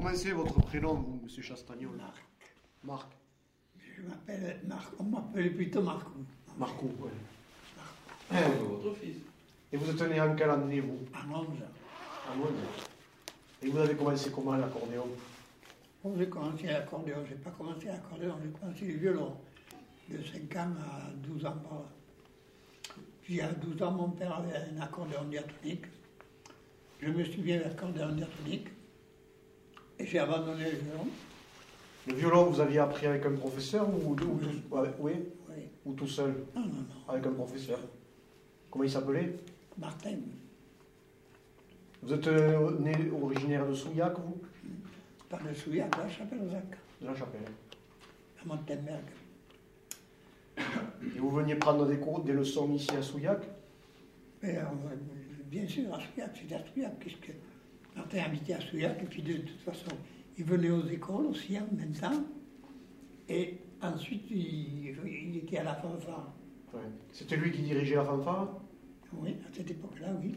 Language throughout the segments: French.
Comment c'est votre prénom, vous, monsieur Chastagnol? Marc. Marc. Je m'appelle Marc. On m'appelait plutôt Marco. Marco, oui. Votre fils. Et vous êtes né en quelle année, vous? En 11 ans. En 11. Et vous avez commencé comment l'accordéon? Bon, j'ai commencé l'accordéon. Je n'ai pas commencé l'accordéon, j'ai commencé le violon. De 5 ans à 12 ans par là. Puis à 12 ans, mon père avait un accordéon diatonique. Je me suis mis à l'accordéon diatonique. Et j'ai abandonné le violon. Le violon, vous aviez appris avec un professeur ou Oui. ou tout seul? Non. Avec un professeur. Comment il s'appelait? Martin. Vous êtes né originaire de Souillac, vous? Par le Souillac, à la Chapelle-aux-Acques, De la Chapelle. à Montenberg. Et vous veniez prendre des leçons ici à Souillac? Mais bien sûr, à Souillac, c'était à Souillac, puisque Martin habitait à Souillac, et puis de toute façon, il venait aux écoles aussi en même temps, et ensuite il était à la fanfare. Ouais. C'était lui qui dirigeait la fanfare? Oui, à cette époque-là, oui.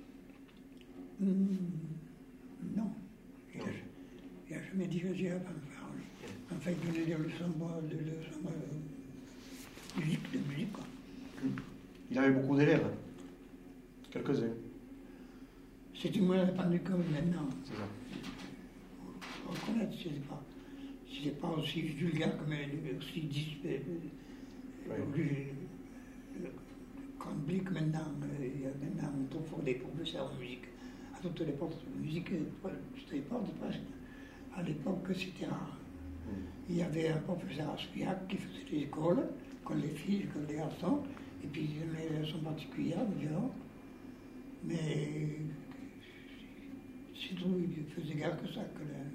Non. Il n'a jamais dirigé la fanfare, oui. Enfin, il donnait des leçons de musique, quoi. Il avait beaucoup d'élèves. Quelques-uns. C'était moins répandu comme maintenant. C'est ça. Il faut reconnaître, c'était pas aussi vulgaire, aussi compliqué maintenant. Il y a maintenant on trouve des professeurs de musique. À toutes les portes de musique, toutes les portes presque. À l'époque, c'était rare. Il y avait un professeur à Souillac qui faisait des écoles, comme les filles, comme les garçons, et puis il donnait des leçons particulières de violon. Mais c'est tout, il faisait gare que ça.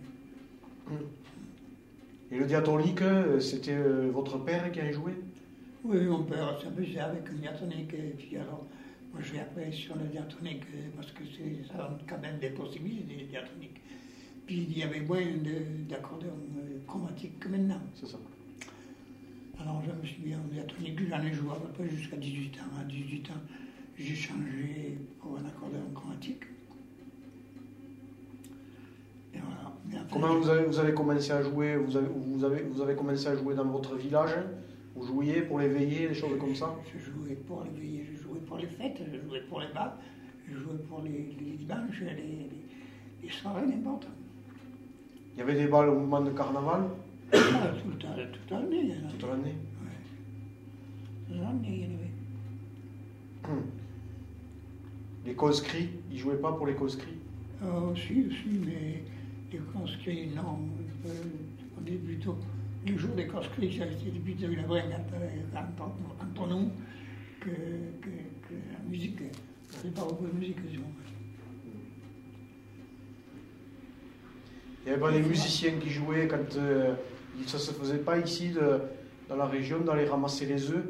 Et le diatonique, c'était votre père qui avait joué? Oui, mon père s'amusait avec le diatonique, et puis alors, moi j'ai appris sur le diatonique, parce que ça donne quand même des possibilités, les diatoniques. Puis il y avait moins d'accordéon chromatique que maintenant. C'est ça. Alors je me suis mis en diatonique, j'en ai joué à peu près jusqu'à 18 ans. À 18 ans, j'ai changé pour un accordéon chromatique. Et voilà. Enfin, comment vous avez commencé à jouer? Vous avez commencé à jouer dans votre village? Vous jouiez pour les veillées, des choses comme ça? Je jouais pour les veillées, je jouais pour les fêtes, je jouais pour les bals, je jouais pour les dimanches, les soirées, n'importe. Il y avait des balles au moment de carnaval? Toute l'année, il y en avait. Toute l'année? Oui. Toute l'année, il y en avait. Les conscrits, ils jouaient pas pour les conscrits? Si, mais les conscrits, non. On est plutôt. Le jour des conscrits, ça a été plutôt une bringade entre nous que la musique. C'est pas beaucoup de musique, disons. Il n'y avait pas des musiciens qui jouaient quand ça se faisait pas ici, dans la région, d'aller ramasser les œufs?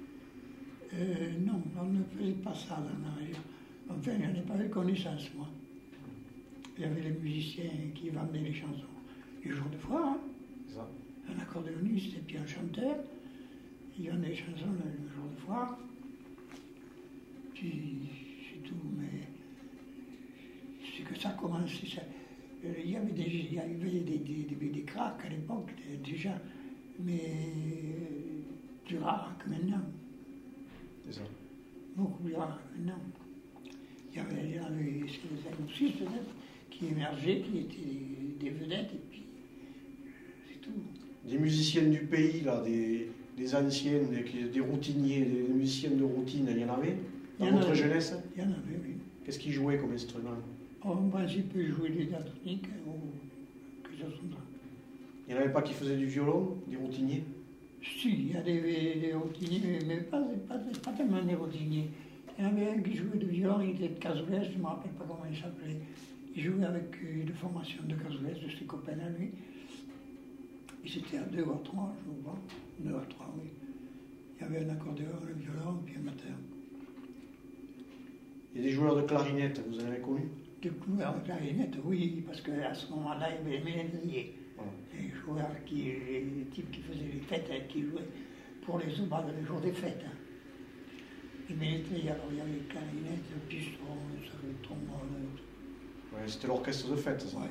Non, on ne faisait pas ça dans la région. Enfin, je n'ai pas eu connaissance, moi. Il y avait les musiciens qui vendaient les chansons. Les jours de foire, hein. C'est ça. Un accordéoniste et puis un chanteur. Ils vendaient les chansons le jour de foire. Puis c'est tout, mais c'est que ça commençait. Il y avait des cracks à l'époque déjà, mais plus rares que maintenant. C'est ça. Beaucoup plus rares que maintenant. Il y avait 5 ou 6 peut-être qui émergeaient, qui étaient des vedettes, et puis c'est tout. Des musiciens du pays, là, des anciens, des routiniers, des musiciens de routine, il y en avait dans votre jeunesse? Il y en avait, oui. Qu'est-ce qu'ils jouaient comme instrument? En principe, ils jouaient des diatoniques ou quelque chose comme ça. Il n'y en avait pas qui faisaient du violon, des routiniers? Si, il y a des routiniers, mais pas tellement des routiniers. Il y en avait un qui jouait du violon, il était de Cazoulès, je ne me rappelle pas comment il s'appelait. Il jouait avec une formation de Cazoulès, de ses copains à lui. Ils étaient à 2 ou à 3, je crois. 2 à 3, oui. Il y avait un accordéon, un violon, puis un batteur. Il y a des joueurs de clarinette, vous en avez connu? Des joueurs de clarinette, oui, parce qu'à ce moment-là, il y avait les ménétriers. Voilà. Les joueurs, les types qui faisaient les fêtes, qui jouaient pour les les jours des fêtes. Les ménétriers, alors il y avait les clarinettes, le piston, le trombone. Ouais, c'était l'orchestre de fête, ça. Ouais.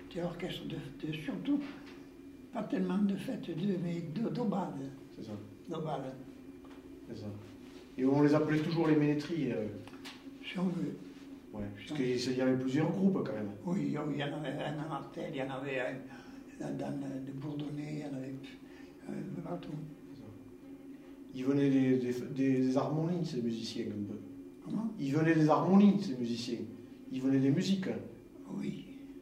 c'était orchestre surtout, pas tellement de fêtes mais d'obades. C'est ça. D'obades, C'est ça. Et on les appelait toujours les ménétries. si on veut. Ouais, parce qu'il y avait plusieurs groupes quand même. Oui, il y en avait un à Martel, il y en avait un de Bourdonnais, il y en avait partout. Ils venaient des harmonies, ces musiciens, un peu. Comment? Ils venaient des harmonies, ces musiciens. Ils venaient des musiques. Oui.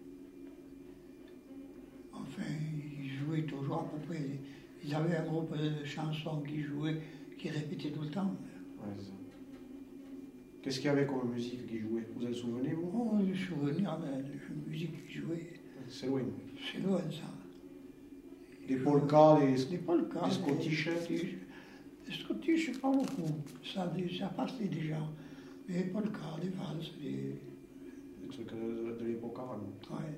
Enfin, ils jouaient toujours à peu près. Ils avaient un groupe de chansons qui jouaient, qui répétaient tout le temps. Ouais, c'est ça. Qu'est-ce qu'il y avait comme musique qui jouait? Vous en souvenez, vous? Oh, les souvenirs de la musique qui jouait, C'est loin. c'est loin ça. Des polkas, Des polkas, des scottish. Des scottish, pas beaucoup. Ça passait déjà. Mais des polkas, des valses, des trucs de l'époque avant. ouais.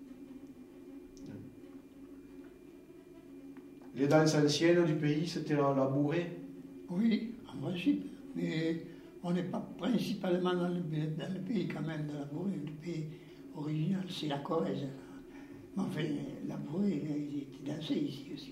Les danses anciennes du pays, c'était la bourrée. Oui, en principe. Mais on n'est pas principalement dans le pays quand même, dans la Bourrée. Le pays original, c'est la Corrèze. Mais enfin, la Bourrée, il était dansé ici aussi.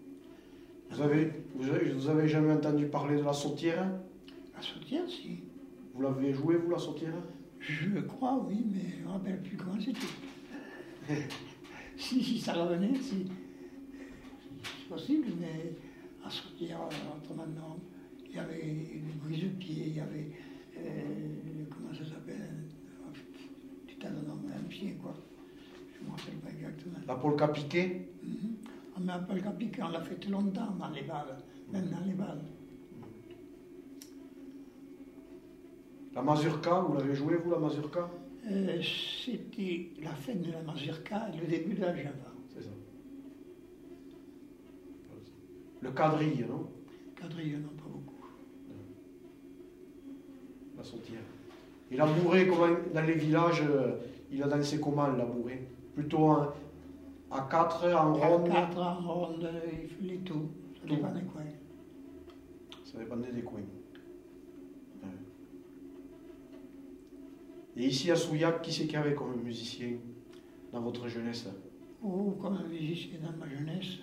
Vous avez jamais entendu parler de la sautière? La sautière, si. Vous l'avez joué, vous, la sautière? Je crois, oui, mais je ne me rappelle plus comment c'était. si ça revenait, si. C'est possible, mais la sautière, autrement, non. Il y avait des brise-pieds, il y avait. Comment ça s'appelle? Du tas de nom, un pied, quoi. Je ne me rappelle pas exactement. La polka piquée? On n'a pas le piqué, on l'a fait longtemps dans les balles, même dans les balles. La mazurka, vous l'avez joué, vous, la mazurka? C'était la fin de la mazurka et le début de la java. C'est ça. Le quadrille, non? Quadrille, non, pas beaucoup. La sautière. Et la bourrée, comment, dans les villages, il a dansé comment, la bourrée? Plutôt à 4, en ronde? À 4, en ronde, il fallait tout. Ça dépend des coins. Ça dépendait des coins. Ouais. Et ici à Souillac, qui c'est qu'il y avait comme musicien dans votre jeunesse? Oh, comme un musicien dans ma jeunesse,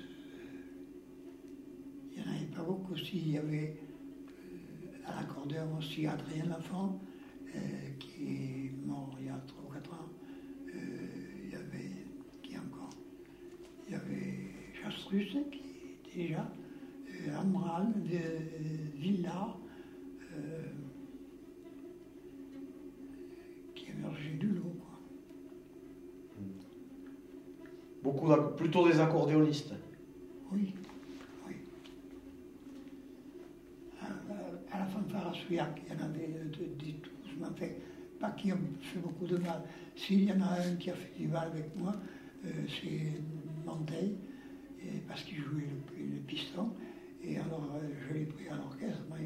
il n'y en avait pas beaucoup aussi. Il y avait à l'accordéon aussi Adrien Lafont, qui est mort il y a 3 ou 4 ans. Il y avait, qui encore? Il y avait Chastrus, qui était déjà, Amral, Villa, qui émergeait du lot, quoi. Plutôt des accordéonistes. Oui, oui. À la fanfare à Souillac, il y en avait des tous, mais enfin, pas qui ont fait beaucoup de mal. S'il y en a un qui a fait du mal avec moi, c'est Monteil, parce qu'il jouait le piston. Et alors, je l'ai pris à l'orchestre, mais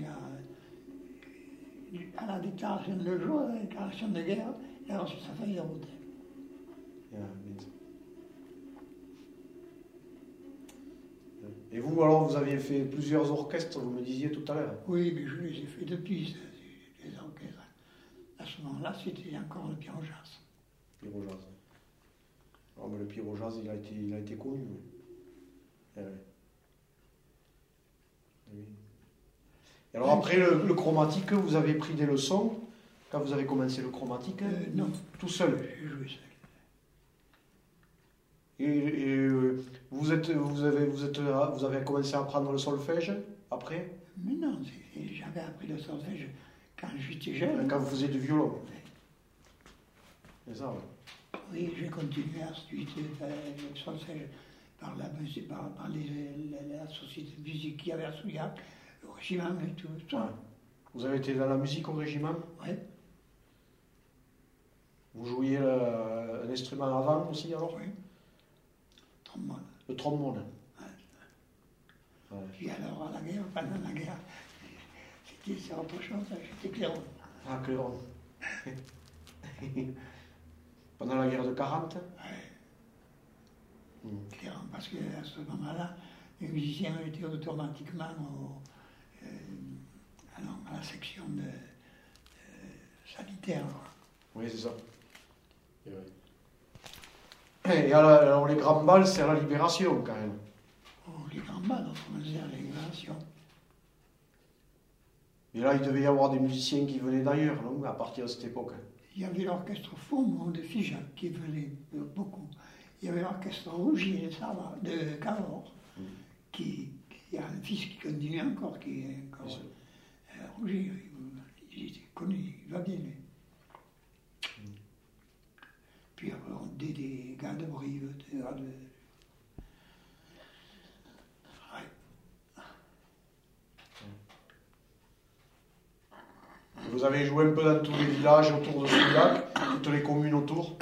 à la déclaration de jour, à la déclaration de guerre, il a reçu sa feuille de route. Et vous, alors, vous aviez fait plusieurs orchestres, vous me disiez tout à l'heure. Oui, mais je les ai fait depuis, les orchestres. À ce moment-là, c'était encore le pyrojazz. Pyrojazz. Oh, mais le pyrojazz, il a été connu. Oui. Oui. Et alors après le chromatique, vous avez pris des leçons quand vous avez commencé le chromatique? Non. Tout seul? J'ai joué seul. Et vous avez commencé à apprendre le solfège après? Mais non, j'avais appris le solfège quand j'étais jeune. Quand vous faisiez du violon? C'est ça, oui. Oui, j'ai continué ensuite le solfège par la société de musique qu'il y avait à Souillac, le régiment et tout ça. Ouais. Vous avez été dans la musique au régiment? Oui. Vous jouiez un instrument avant aussi alors? Oui. Trombone. Le trombone. Ouais. Ouais. Puis alors à la guerre, pendant la guerre, c'est autre chose, j'étais clairon. Ah, clairon. Pendant la guerre de 40? Oui. Clairon, parce qu'à ce moment-là, les musiciens étaient automatiquement à la section sanitaire. Quoi. Oui, c'est ça. Et alors les grands bals, c'est à la Libération quand même. Oh, les grands bals, on faisait à la Libération. Et là, il devait y avoir des musiciens qui venaient d'ailleurs, non, à partir de cette époque. Il y avait l'orchestre Fondement de Figeac qui venait beaucoup. Il y avait l'orchestre Rougier de Cahors, qui a un fils qui continue encore, qui est encore Rougier. Il était connu, il va bien lui. Puis alors, des gars de Brive, des gars de. Vous avez joué un peu dans tous les villages autour de Souillac, toutes les communes autour.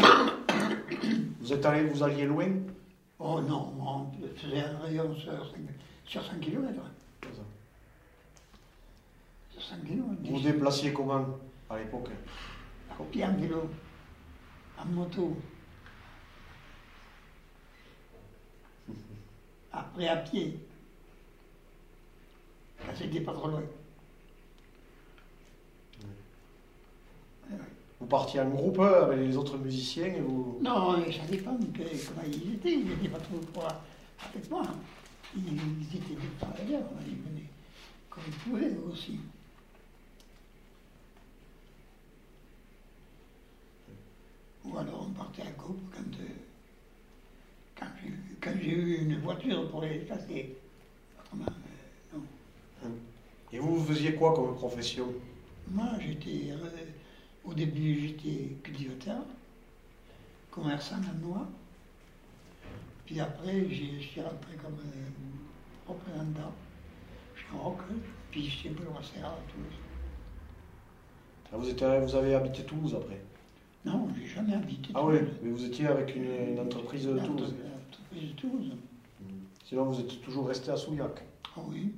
Vous alliez loin? Oh non, on faisait un rayon sur 5 km. Sur 5 km. Vous vous déplaciez comment à l'époque? Au pied en vélo, en moto. Après à pied. Quand c'était pas trop loin. Vous partiez en groupe avec les autres musiciens et vous... Non, ça dépend de comment ils étaient. Ils n'étaient pas trop froids avec moi. Ils étaient des travailleurs. Ils venaient comme ils pouvaient eux aussi. Ou alors on partait en groupe quand j'ai eu une voiture pour les déplacer. Autrement, non. Et vous faisiez quoi comme profession? Moi, au début, j'étais cultivateur, commerçant en noix. Puis après, je suis rentré comme représentant chez Rock, puis chez Benoît Serra à Toulouse. Vous avez habité Toulouse après? Non, j'ai jamais habité Ah Toulouse. oui, mais vous étiez avec une entreprise de Toulouse. L'entreprise de Toulouse. Sinon, vous êtes toujours resté à Souillac. Ah oui.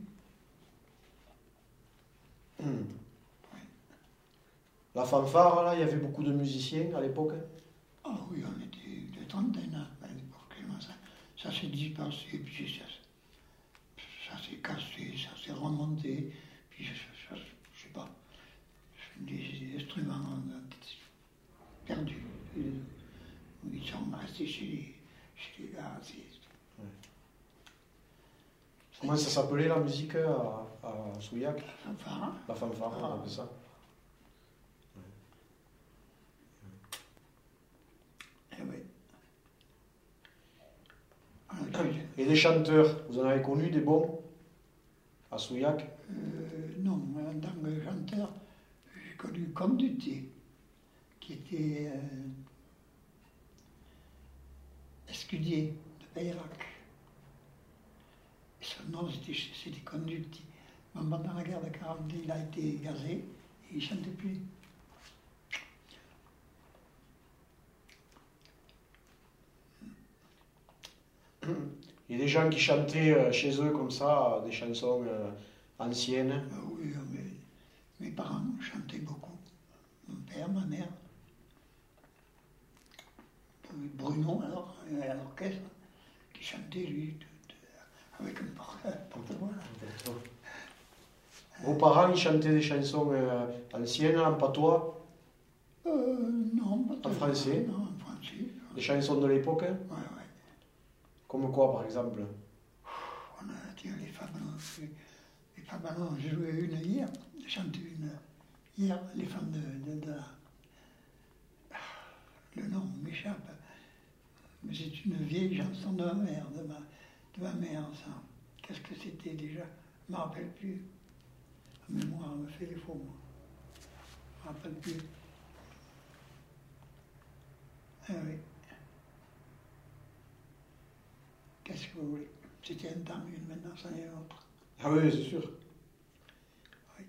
La fanfare, là, il y avait beaucoup de musiciens à l'époque. Ah oui, on était de trentaine à l'époque. Ça s'est dispersé, puis ça s'est cassé, ça s'est remonté, puis je sais pas, des instruments perdus. Ils sont restés chez les gars. Comment ça s'appelait la musique à Souillac? La fanfare. La fanfare, on appelait ça. Eh oui. Et les chanteurs, vous en avez connu des bons à Souillac? Non, en tant que chanteur, j'ai connu Comte Dutier, qui était escudier de Peyrac. Et son nom, c'était Comte Dutier. Mais pendant la guerre de 40, il a été gazé et il ne chantait plus. Il y a des gens qui chantaient chez eux comme ça, des chansons anciennes. Oui, mais mes parents chantaient beaucoup. Mon père, ma mère. Bruno, alors, à l'orchestre, qui chantait, lui, avec un porte-voix. Vos parents, ils chantaient des chansons anciennes, en patois? Non, pas En français? Non, en français. Des chansons de l'époque? Ouais. Comme quoi, par exemple? On a tiens, les Fabalons. Les Fabalons, j'ai joué une hier, j'ai chanté une hier, les femmes de le nom m'échappe. Mais c'est une vieille chanson de ma mère, de ma mère, ça. Qu'est-ce que c'était déjà? Je ne me rappelle plus. La mémoire me fait les faux, moi. Je ne me rappelle plus. Ah oui. Qu'est-ce que vous voulez? C'était un temps, maintenant c'en est un autre. Ah oui, c'est sûr. Oui.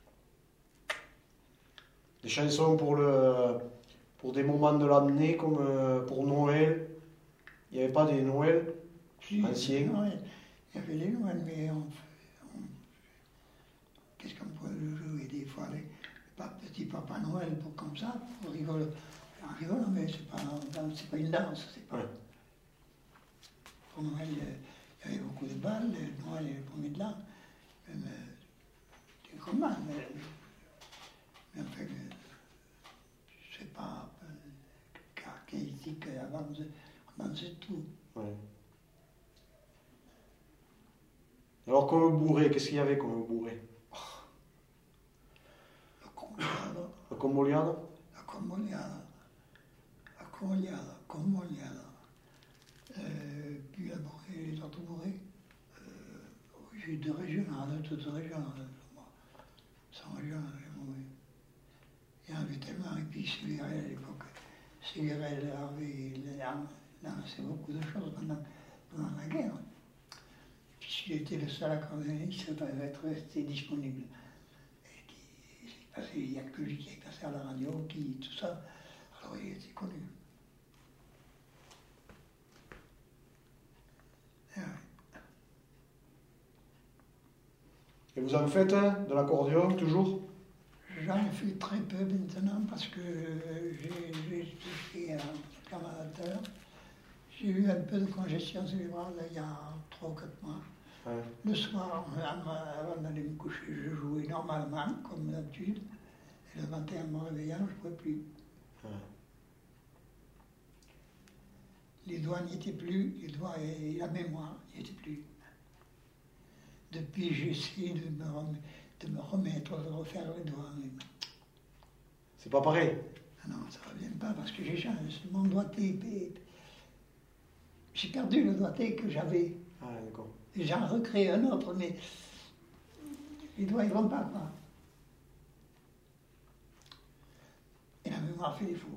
Des chansons pour des moments de l'année, comme pour Noël. Il n'y avait pas des Noëls anciens? Noël. Il y avait les Noëls, mais qu'est-ce qu'on pouvait jouer des fois? Les petits Papa Noël, comme ça, pour rigoler. En rigolant, mais c'est pas une danse, c'est pas. Ouais. Pour Noël, il y avait beaucoup de balles, Noël est le premier de l'an. Même des commandes, mais en fait, je sais pas, caractéristique avant, On dansait tout. Ouais. Alors, comme bourré, qu'est-ce qu'il y avait comme bourré? La comboliada, La comboliade? la comboliada, la comboliada, comboliada. Puis la bourrée, les autres bourrées. J'ai deux régionales, toutes régionales. Moi. Sans régionales, j'ai bourré. Il y en avait tellement, et puis Célérel à l'époque. Célérel avait lancé beaucoup de choses pendant la guerre. Puisqu'il était le seul accordéoniste à être resté disponible. Il n'y a que lui qui est passé à la radio, tout ça. Alors il était connu. Et vous en faites de l'accordéon toujours? J'en fais très peu maintenant parce que j'ai fait un amateur. J'ai eu un peu de congestion cérébrale il y a 3 ou 4 mois. Ouais. Le soir, avant d'aller me coucher, je jouais normalement, comme d'habitude. Et le matin, en me réveillant, je ne pouvais plus. Ouais. Les doigts n'y étaient plus, les doigts et la mémoire n'y étaient plus. Depuis, j'essaie de me remettre, de refaire les doigts. Mais... C'est pas pareil? Ah non, ça ne revient pas parce que j'ai changé. Mon doigté, j'ai perdu le doigté que j'avais. Ah, d'accord. Et j'en recrée un autre, mais les doigts, ils ne vont pas, quoi. Et la mémoire fait défaut.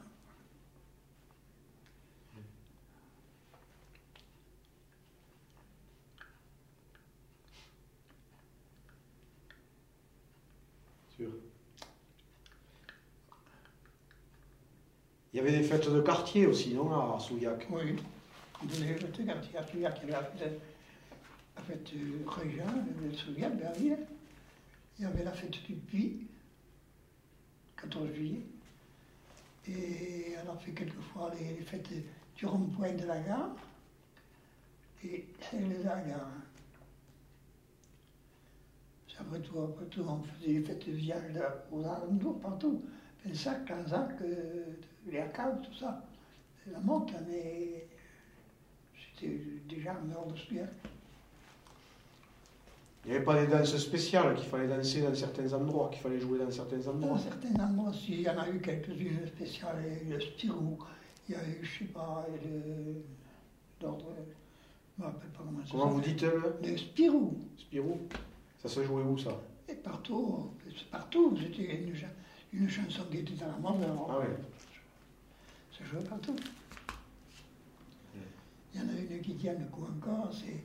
Sûr. Il y avait des fêtes de quartier aussi, non, à Souillac? Oui, des fêtes de quartier. À Souillac, il y avait la fête régionale de Souillac, Berville. Il y avait la fête du Puy, 14 juillet. Et on a fait quelquefois les fêtes du rond-point de la gare et celles de la gare. Après tout, on faisait les fêtes de viande aux alentours, partout. Pensac, Cansac, les Arcades, tout ça. La monte, mais c'était déjà en dehors de Souillac. Il n'y avait pas des danses spéciales qu'il fallait danser dans certains endroits, qu'il fallait jouer dans certains endroits? Dans certains endroits, il y en a eu quelques-unes spéciales. Le Spirou, il y a eu, je ne sais pas, l'ordre, je ne me rappelle pas comment ça s'appelle. Comment vous dites Le Spirou. Spirou? Ça se jouait où, ça? Et partout, c'était une chanson qui était à la mode. Ah oui. Ça jouait partout. Il y en a une qui tient le coup encore, c'est...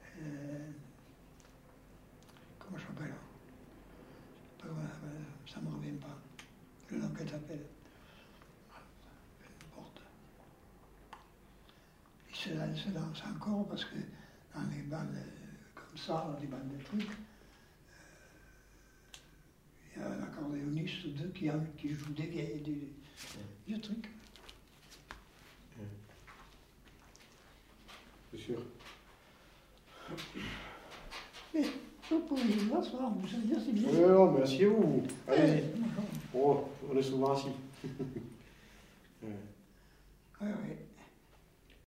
comment je m'appelle? Ça ne me revient pas. Le nom qu'elle s'appelle. N'importe. Il se lance encore parce que dans les balles comme ça, les balles de trucs, il y a un accordéoniste ou deux qui jouent des vieux trucs. C'est sûr. Mais vous pouvez vous asseoir, vous savez dire c'est bien. Non, mais asseyez-vous. Allez-y. Oh, on est souvent assis.